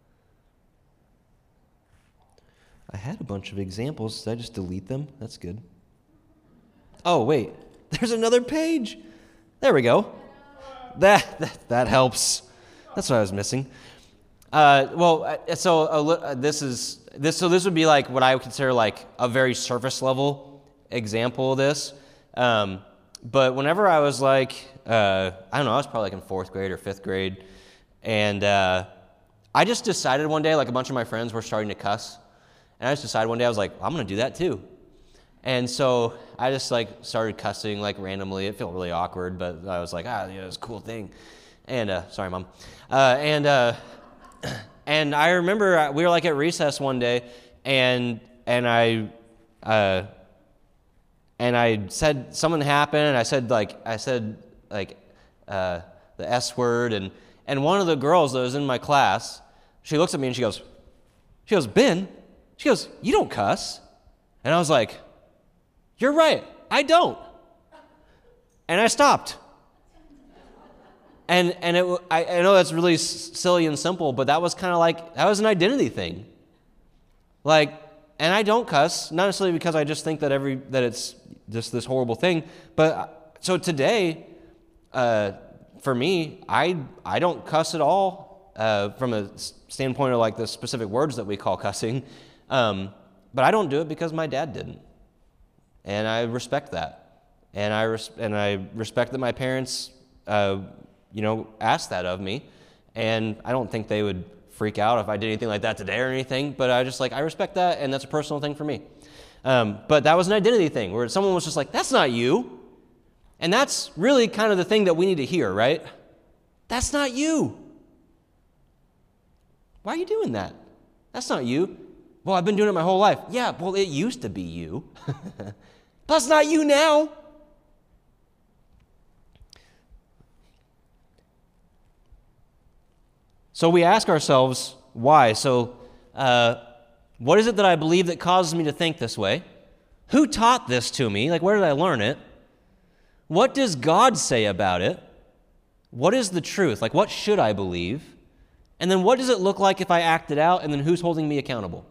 S1: I had a bunch of examples. Did I just delete them? That's good. Oh, wait. There's another page. There we go. That that, that helps. That's what I was missing. Uh, well, so uh, this is this. So this would be like what I would consider like a very surface level example of this. Um, but whenever I was like, uh, I don't know, I was probably like in fourth grade or fifth grade, and uh, I just decided one day, like a bunch of my friends were starting to cuss, and I just decided one day I was like, I'm gonna do that too. And so I just like started cussing like randomly. It felt really awkward, but I was like, ah, yeah, it's a cool thing. And uh, sorry, Mom. Uh, and uh, And I remember we were like at recess one day, and and I uh, and I said something happened, and I said like I said like uh, the S word, and and one of the girls that was in my class, she looks at me and she goes, she goes, Ben, she goes, you don't cuss. And I was like, you're right, I don't. And I stopped. And and it, I, I know that's really silly and simple, but that was kind of like, that was an identity thing. Like, and I don't cuss, not necessarily because I just think that every that it's just this horrible thing, but so today, uh, for me, I I don't cuss at all uh, from a standpoint of like the specific words that we call cussing, um, but I don't do it because my dad didn't, and I respect that, and I res- and I respect that my parents. Uh, you know, asked that of me, and I don't think they would freak out if I did anything like that today or anything, but I just like, I respect that, and that's a personal thing for me. Um, but that was an identity thing, where someone was just like, that's not you, and that's really kind of the thing that we need to hear, right? That's not you. Why are you doing that? That's not you. Well, I've been doing it my whole life. Yeah, well, it used to be you. That's not you now. So we ask ourselves, why? So uh, what is it that I believe that causes me to think this way? Who taught this to me? Like, where did I learn it? What does God say about it? What is the truth? Like, what should I believe? And then what does it look like if I act it out? And then who's holding me accountable?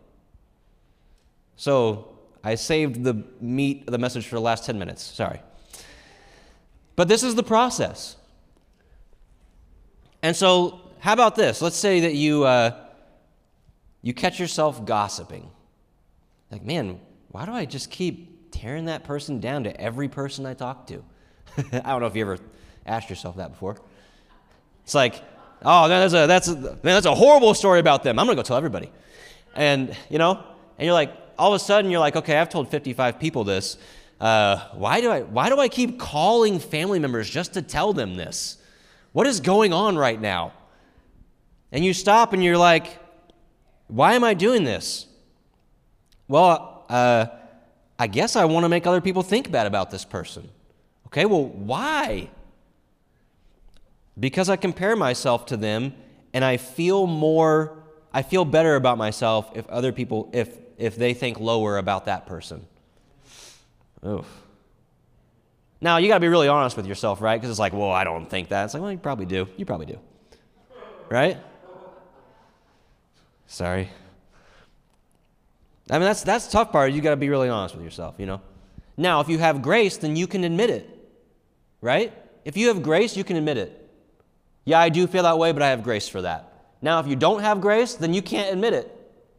S1: So I saved the meat of the message for the last ten minutes. Sorry. But this is the process. And so how about this? Let's say that you uh, you catch yourself gossiping. Like, man, why do I just keep tearing that person down to every person I talk to? I don't know if you ever asked yourself that before. It's like, oh, that's a that's a, man, that's a horrible story about them. I'm gonna go tell everybody, and you know, and you're like, all of a sudden, you're like, okay, I've told fifty-five people this. Uh, why do I why do I keep calling family members just to tell them this? What is going on right now? And you stop and you're like, why am I doing this? Well, uh, I guess I want to make other people think bad about this person. Okay, well, why? Because I compare myself to them, and I feel more, I feel better about myself if other people, if if they think lower about that person. Oof. Now, you got to be really honest with yourself, right? Because it's like, well, I don't think that. It's like, well, you probably do. You probably do. Right? Sorry. I mean, that's that's the tough part. You got to be really honest with yourself, you know? Now, if you have grace, then you can admit it, right? If you have grace, you can admit it. Yeah, I do feel that way, but I have grace for that. Now, if you don't have grace, then you can't admit it.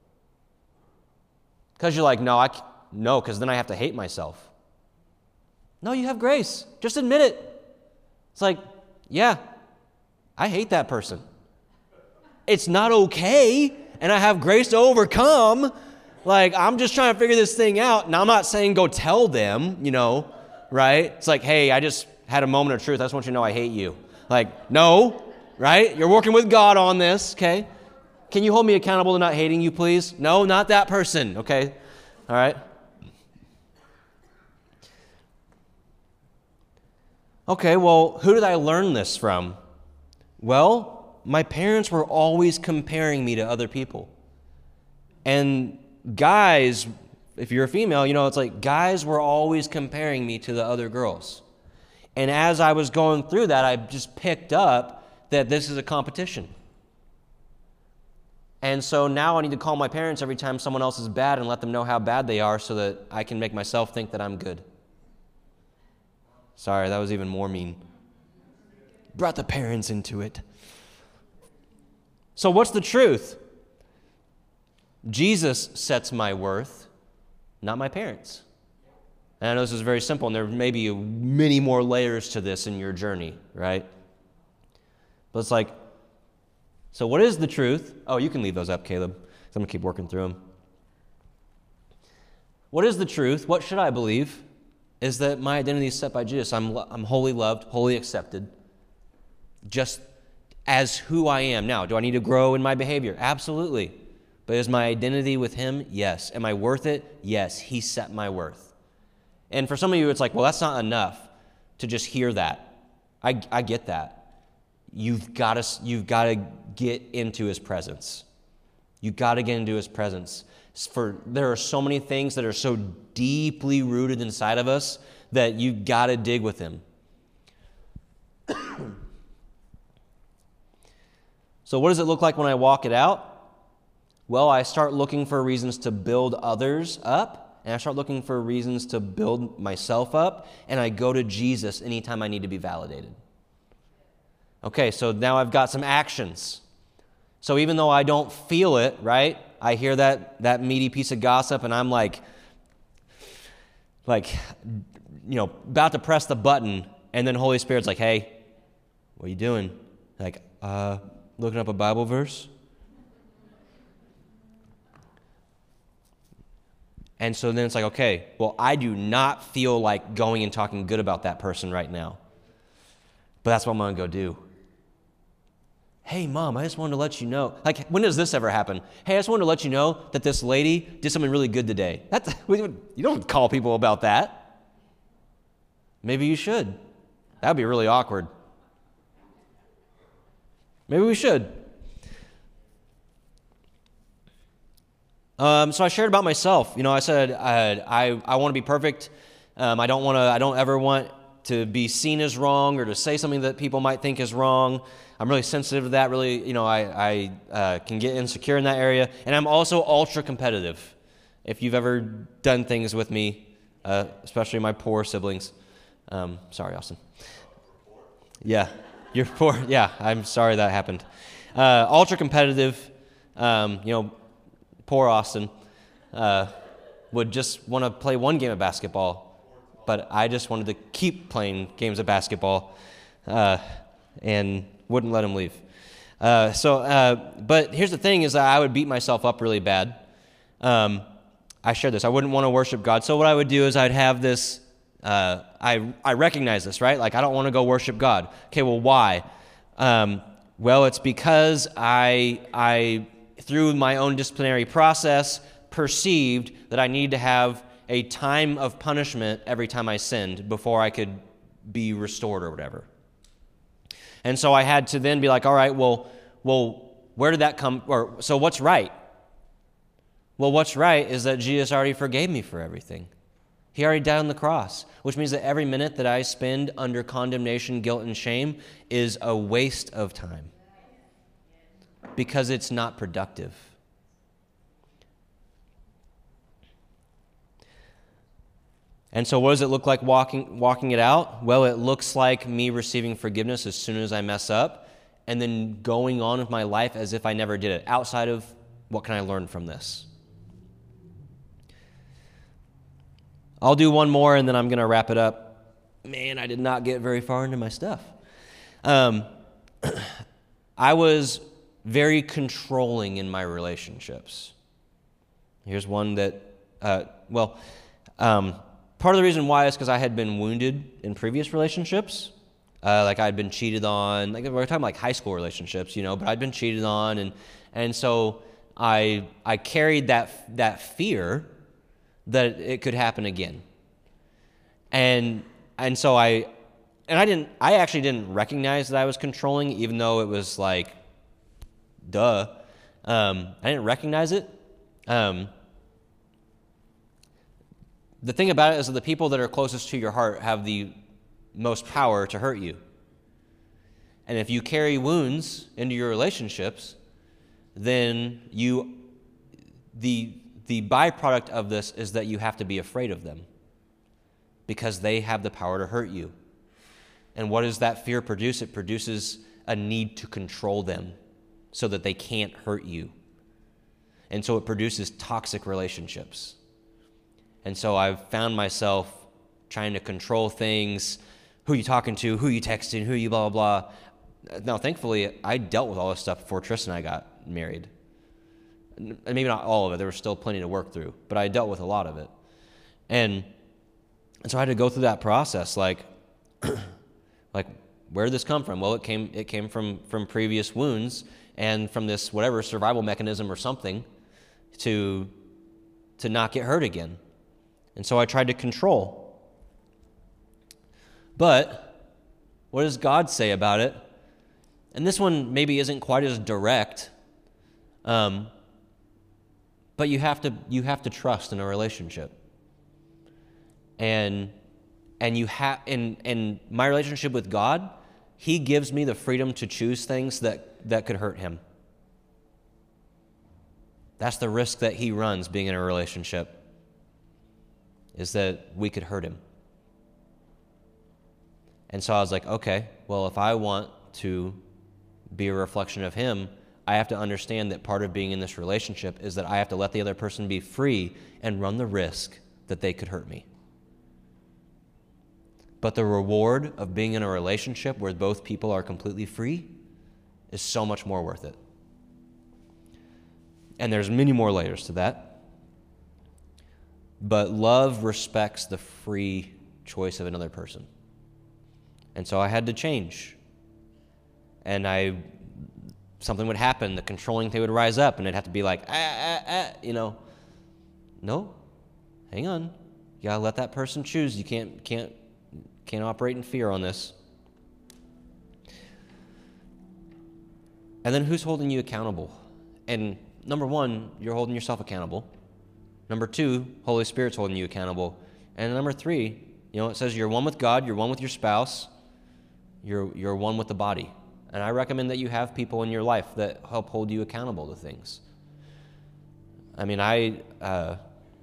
S1: Because you're like, no, I can't. No, because then I have to hate myself. No, you have grace. Just admit it. It's like, yeah, I hate that person. It's not okay, and I have grace to overcome. Like, I'm just trying to figure this thing out. Now, I'm not saying go tell them, you know, right? It's like, hey, I just had a moment of truth. I just want you to know I hate you. Like, no, right? You're working with God on this, okay? Can you hold me accountable to not hating you, please? No, not that person, okay? All right? Okay, well, who did I learn this from? Well, my parents were always comparing me to other people. And guys, if you're a female, you know, it's like guys were always comparing me to the other girls. And as I was going through that, I just picked up that this is a competition. And so now I need to call my parents every time someone else is bad and let them know how bad they are so that I can make myself think that I'm good. Sorry, that was even more mean. Brought the parents into it. So what's the truth? Jesus sets my worth, not my parents. And I know this is very simple, and there may be many more layers to this in your journey, right? But it's like, so what is the truth? Oh, you can leave those up, Caleb. I'm going to keep working through them. What is the truth? What should I believe? Is that my identity is set by Jesus. I'm I'm wholly loved, wholly accepted. Just as who I am. Now, do I need to grow in my behavior? Absolutely. But is my identity with him? Yes. Am I worth it? Yes. He set my worth. And for some of you, it's like, well, that's not enough to just hear that. I, I get that. You've got to, you've got to get into his presence. You've got to get into his presence. For there are so many things that are so deeply rooted inside of us that you've got to dig with him. So what does it look like when I walk it out? Well, I start looking for reasons to build others up, and I start looking for reasons to build myself up, and I go to Jesus anytime I need to be validated. Okay, so now I've got some actions. So even though I don't feel it, right, I hear that that meaty piece of gossip, and I'm like, like, you know, about to press the button, and then Holy Spirit's like, hey, what are you doing? Like, uh, looking up a Bible verse? And so then it's like, okay, well, I do not feel like going and talking good about that person right now. But that's what I'm going to go do. Hey, Mom, I just wanted to let you know. Like, when does this ever happen? Hey, I just wanted to let you know that this lady did something really good today. That's, you don't call people about that. Maybe you should. That would be really awkward. Maybe we should. Um, so I shared about myself. You know, I said uh, I I want to be perfect. Um, I don't want to. I don't ever want to be seen as wrong or to say something that people might think is wrong. I'm really sensitive to that. Really, you know, I I uh, can get insecure in that area, and I'm also ultra competitive. If you've ever done things with me, uh, especially my poor siblings, um, sorry, Austin. Yeah, you're poor. Yeah, I'm sorry that happened. Uh, ultra competitive. Um, you know. Poor Austin uh, would just want to play one game of basketball, but I just wanted to keep playing games of basketball uh, and wouldn't let him leave. Uh, so, uh, but here's the thing is that I would beat myself up really bad. Um, I shared this. I wouldn't want to worship God. So what I would do is I'd have this, uh, I, I recognize this, right? Like I don't want to go worship God. Okay, well, why? Um, well, it's because I I... through my own disciplinary process, perceived that I need to have a time of punishment every time I sinned before I could be restored or whatever. And so I had to then be like, all right, well, well, where did that come, or so what's right? Well, what's right is that Jesus already forgave me for everything. He already died on the cross, which means that every minute that I spend under condemnation, guilt, and shame is a waste of time. Because it's not productive. And so what does it look like walking walking it out? Well, it looks like me receiving forgiveness as soon as I mess up and then going on with my life as if I never did it, outside of what can I learn from this? I'll do one more and then I'm going to wrap it up. Man, I did not get very far into my stuff. Um, I was very controlling in my relationships. Here's one that, uh, well, um, part of the reason why is because I had been wounded in previous relationships. Uh, like I'd been cheated on, like we're talking like high school relationships, you know, but I'd been cheated on, and and so I I carried that that fear that it could happen again. And and so I, and I didn't, I actually didn't recognize that I was controlling, even though it was like, duh. Um, I didn't recognize it. Um, the thing about it is that the people that are closest to your heart have the most power to hurt you. And if you carry wounds into your relationships, then you, the, the byproduct of this is that you have to be afraid of them because they have the power to hurt you. And what does that fear produce? It produces a need to control them, so that they can't hurt you. And so it produces toxic relationships. And so I've found myself trying to control things, who you talking to, who you texting, who you blah, blah, blah. Now, thankfully, I dealt with all this stuff before Tristan and I got married. And maybe not all of it. There was still plenty to work through. But I dealt with a lot of it. And, and so I had to go through that process, like, like, where did this come from? Well, it came it came from, from previous wounds and from this whatever survival mechanism or something to, to not get hurt again. And so I tried to control. But what does God say about it? And this one maybe isn't quite as direct, um, but you have to you have to trust in a relationship. And and you have in in my relationship with God, He gives me the freedom to choose things that, that could hurt Him. That's the risk that He runs being in a relationship, is that we could hurt Him. And so I was like, okay, well, if I want to be a reflection of Him, I have to understand that part of being in this relationship is that I have to let the other person be free and run the risk that they could hurt me. But the reward of being in a relationship where both people are completely free is so much more worth it. And there's many more layers to that. But love respects the free choice of another person. And so I had to change. And I, something would happen, the controlling thing would rise up, and it'd have to be like, ah, ah, ah, you know. No, hang on. You gotta let that person choose. You can't, can't, can't operate in fear on this. And then who's holding you accountable? And number one, you're holding yourself accountable. Number two, Holy Spirit's holding you accountable. And number three, you know, it says you're one with God, you're one with your spouse, you're you're one with the body. And I recommend that you have people in your life that help hold you accountable to things. I mean, I, uh,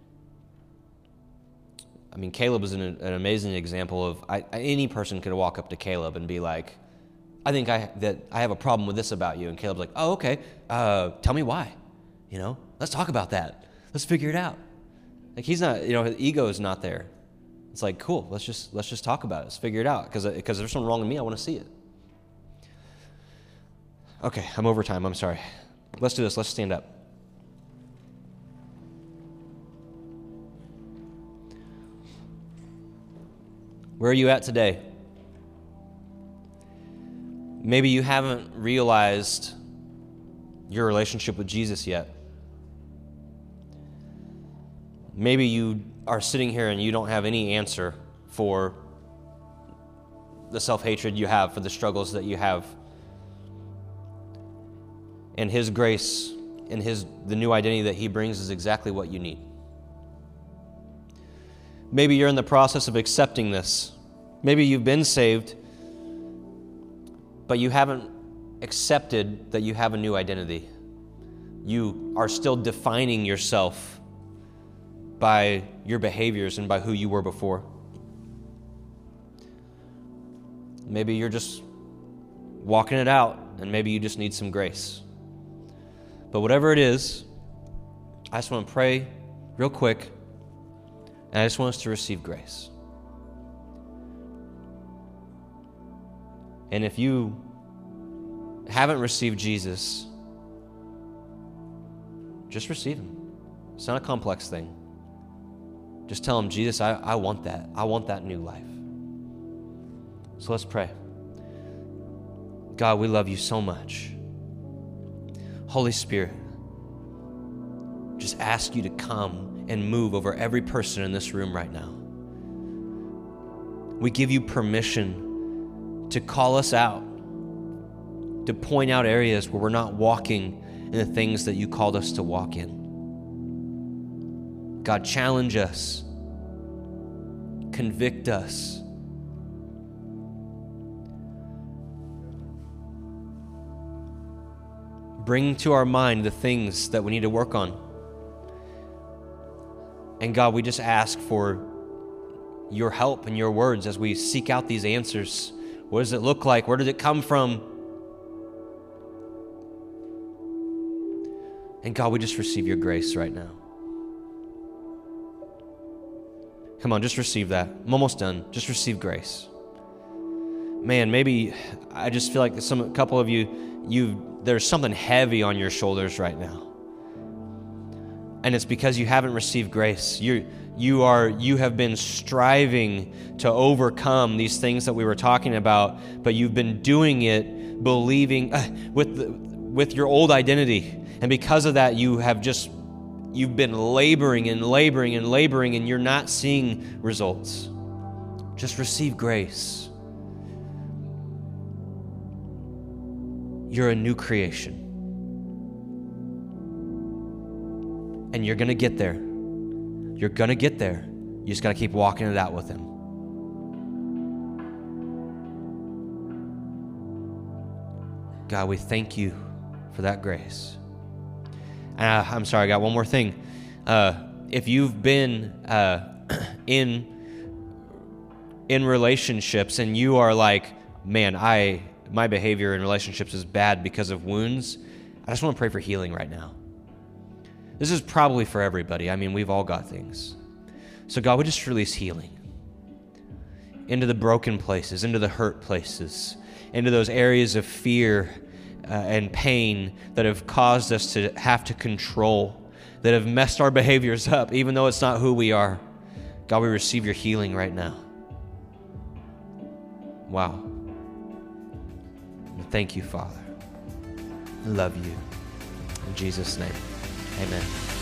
S1: I mean, Caleb is an, an amazing example of I, any person could walk up to Caleb and be like, I think I that I have a problem with this about you. And Caleb's like, oh, okay, uh, tell me why. You know, let's talk about that. Let's figure it out. Like he's not, you know, his ego is not there. It's like, cool, let's just let's just talk about it. Let's figure it out. Because because there's something wrong with me, I want to see it. Okay, I'm over time. I'm sorry. Let's do this. Let's stand up. Where are you at today? Maybe you haven't realized your relationship with Jesus yet. Maybe you are sitting here and you don't have any answer for the self-hatred you have, for the struggles that you have. And His grace and His the new identity that He brings is exactly what you need. Maybe you're in the process of accepting this. Maybe you've been saved, but you haven't accepted that you have a new identity. You are still defining yourself by your behaviors and by who you were before. Maybe you're just walking it out, and maybe you just need some grace. But whatever it is, I just want to pray real quick, and I just want us to receive grace. And if you haven't received Jesus, just receive Him. It's not a complex thing. Just tell Him, Jesus, I, I want that. I want that new life. So let's pray. God, we love you so much. Holy Spirit, just ask you to come and move over every person in this room right now. We give you permission to call us out, to point out areas where we're not walking in the things that you called us to walk in. God, challenge us, convict us. Bring to our mind the things that we need to work on. And God, we just ask for your help and your words as we seek out these answers. What does it look like? Where did it come from? And God, we just receive your grace right now. Come on, just receive that. I'm almost done. Just receive grace. Man, maybe I just feel like some a couple of you, you there's something heavy on your shoulders right now. And it's because you haven't received grace. You you are you have been striving to overcome these things that we were talking about, but you've been doing it believing uh, with the, with your old identity. And because of that, you have just you've been laboring and laboring and laboring, and you're not seeing results. Just receive grace. You're a new creation. And you're going to get there. You're going to get there. You just got to keep walking it out with him. God, we thank you for that grace. And I, I'm sorry, I got one more thing. Uh, if you've been uh, in in relationships and you are like, man, I my behavior in relationships is bad because of wounds, I just want to pray for healing right now. This is probably for everybody. I mean, we've all got things. So God, we just release healing into the broken places, into the hurt places, into those areas of fear uh, and pain that have caused us to have to control, that have messed our behaviors up, even though it's not who we are. God, we receive your healing right now. Wow. Thank you, Father. I love you. In Jesus' name. Amen.